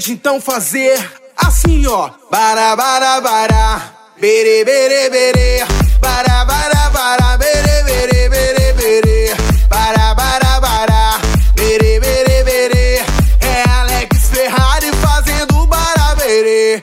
gente então fazer assim, ó. Bara, bara, bara, bere, bere, bere. Bara, bara, bara, bere, bere, bere, bere. Bara, bara, bara, bere, bere, bere. É Alex Ferrari fazendo bara, bere.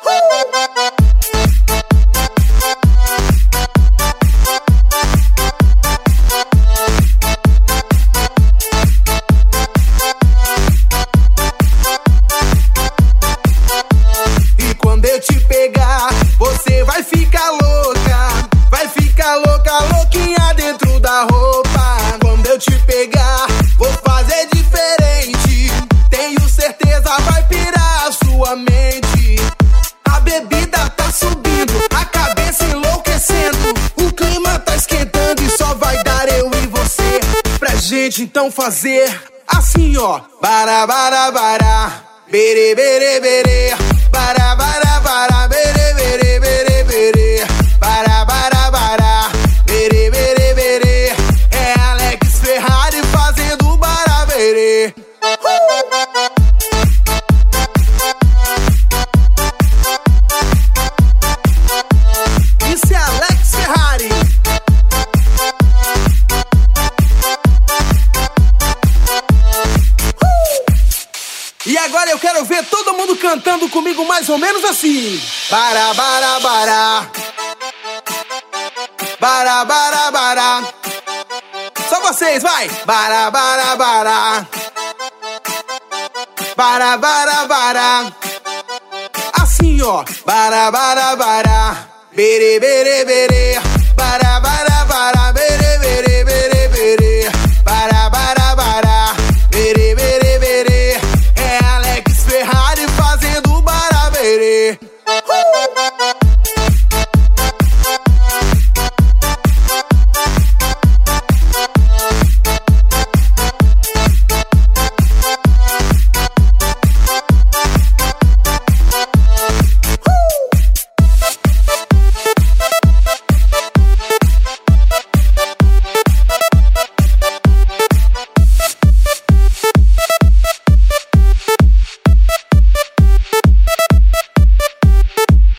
E quando eu te pegar, você vai ficar louca. Vai ficar louca, louquinha dentro da roupa. Quando eu te pegar, vou fazer diferente. Tenho certeza vai pirar a sua mente. A bebida tá subindo, a cabeça enlouquecendo. O clima tá esquentando e só vai dar eu e você. Pra gente então fazer assim, ó. Bara, bara, bara, bere, bere, bere. Bara, bara, bara, bere, bere, bere, bere. Bara, bara, bara, bere, bere, bere. É Alex Ferrari fazendo bara, bere. Isso é Alex Ferrari. E agora eu quero ver todo mundo cantando comigo mais ou menos assim. Bara, bara, bara. Bara, bara, bara. Só vocês, vai. Bara, bara, bara. Bara, bara, bara. Assim, ó. Bara, bara, bara. Bere, bere, bere. Bara,